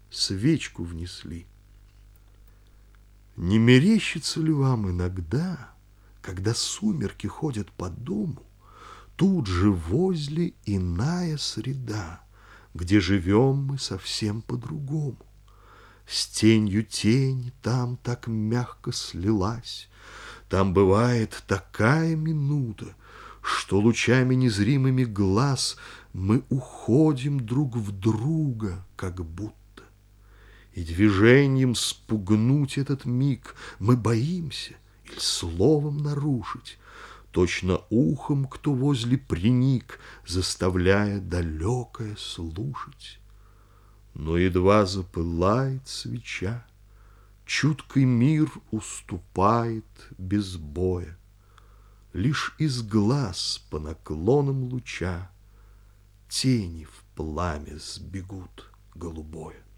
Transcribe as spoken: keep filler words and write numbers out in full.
свечку внесли. Не мерещится ли вам иногда, когда сумерки ходят по дому, тут же возле иная среда, где живем мы совсем по-другому? С тенью тень там так мягко слилась, там бывает такая минута, что лучами незримыми глаз мы уходим друг в друга, как будто. И движением спугнуть этот миг мы боимся или словом нарушить, точно ухом кто возле приник, заставляя далекое слушать. Но едва запылает свеча, чуткий мир уступает без боя. Лишь из глаз по наклонам луча тени в пламя сбегут голубое.